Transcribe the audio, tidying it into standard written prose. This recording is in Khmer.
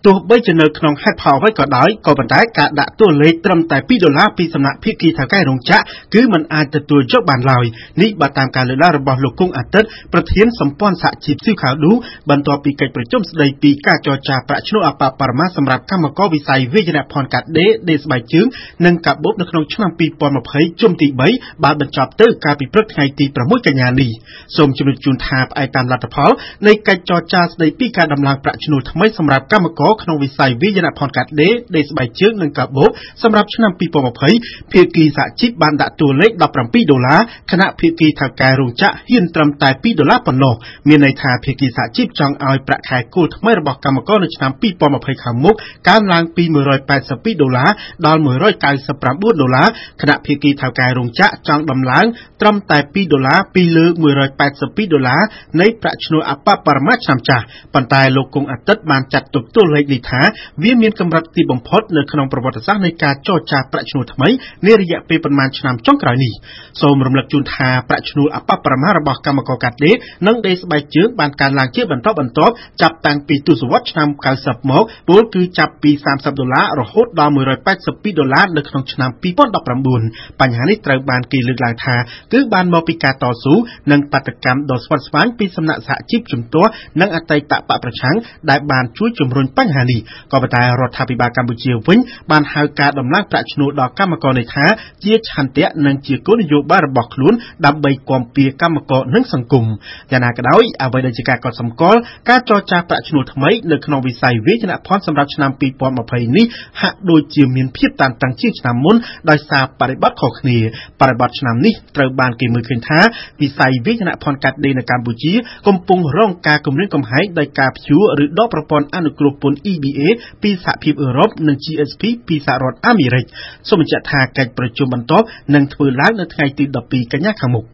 ទោះបីជានៅក្នុងហេតុផលអ្វីក៏ដោយក៏ប៉ុន្តែការដាក់តួលេខត្រឹមតែ$2ពីសំណាក់ភាគីថៅកែរោងចក្រគឺមិនអាចទទួលយកបានឡើយនេះបើតាមការលើកឡើងរបស់លោកគង់អាទិត្យប្រធានសម្ព័ន្ធសហជីពស៊ីវខាវឌូបន្ទាប់ពីកិច្ចប្រជុំស្ដីពីការចរចាប្រាក់ឈ្នួលអបបរមាសម្រាប់កម្មករវិស័យវាយនភ័ណ្ឌកាត់ដេរដេរស្បែកជើងនិងកាបូបនៅក្នុងឆ្នាំ2020ជុំទី3បានបញ្ចប់ទៅកាលពីព្រឹកថ្ងៃទី6កញ្ញានេះសូមជម្រាបជូនថាផ្អែកតាមលទ្ធផលនៃកិច្ចចរចាស្ដីពីការដំឡើងប្រាក់ឈ្នួលថ្មីសម្រាប់កម្មករក្នុងវិស័យវាយនភ័ណ្ឌកាត់ដេរដេរស្បែកជើងនិងកាបូបសម្រាប់ឆ្នាំ2020ភាគីសហជីពបានដាក់តួលេខ$17ខណៈភាគីថៅកែរោងចក្រហ៊ានត្រឹមតែ$2ប៉ុណ្ណោះមានន័យថាភាគីសហជីពចង់ឲ្យប្រាក់ខែគោលថ្មីរបស់កម្មករនៅឆ្នាំ2020ខាងមុខកើនឡើងពី$182ដល់$199ខណៈភាគីថៅកែរោងចក្រចង់ដំឡើងត្រឹមតែ$2ពីលើ$182នៃប្រាក់ឈ្នួលអបបរមាឆ្នាំចាស់ប៉ុន្តែលោកគង់អាទិត្យបានចាត់ទុកតួលេខនេះថាវាមានកម្រិតទាបបំផុតនៅក្នុងប្រវត្តិសាស្ត្រនៃការចរចាប្រាក់ឈ្នួលថ្មីនារយៈពេលប៉ុន្មានឆ្នាំចុងក្រោយនេះសូមរំលឹកជូនថាប្រាក់ឈ្នួលអបបរមារបស់កម្មករកាត់ដេរនិងដេរស្បែកជើងបានកើនឡើងជាបន្តបន្ទាប់ចាប់តាំងពីទសវត្សរ៍ឆ្នាំ90មកពលគឺចាប់ពី$30រហូតដល់$182នៅក្នុងឆ្នាំ2019បញ្ហានេះត្រូវបានគេលើកឡើងថាគឺបានមកពីការតស៊ូនិងបាតកម្មដ៏ស្វិតស្វាញពីសំណាក់សហជីពជំទាស់និងអតីតបកប្រឆាំងដែលបានជួយជំរុញបញ្ហានេះក៏ប៉ុន្តែរដ្ឋាភិបាលកម្ពុជាវិញបានហៅការដំឡើងប្រាក់ឈ្នួលដល់កម្មករនេះថាជាឆន្ទៈនិងជាគោលនយោបាយរបស់ខ្លួនដើម្បីគាំពៀកម្មករនិងសង្គមយ៉ាងណាក៏ដោយអ្វីដែលជាការកត់សម្គាល់ការចរចាប្រាក់ឈ្នួលថ្មីនៅក្នុងវិស័យវាយនភ័ណ្ឌសម្រាប់ឆ្នាំ2020នេះហាក់ដូចជាមានភាពតានតឹងជាងឆ្នាំមុនដោយសារបរិបត្តិខុសគ្នាបរិបត្តិឆ្នាំនេះត្រូវបានគេមើលឃើញថាវិស័យវាយនភ័ណ្ឌកាត់ដេរនៅកម្ពុជាកំពុងរងការគំរាមកំហែងដោយការព្យួរឬដកប្រព័ន្ធអនុគ្រោះពន្ធ EBA ពីសហភាពអឺរ៉ុបនិង GSP ពីសហរដ្ឋអាមេរិកសូមបញ្ជាក់ថាកិច្ចប្រជុំបន្ទាប់នឹងធ្វើឡើងនៅថ្ងៃទី12កញ្ញាខាងមុខ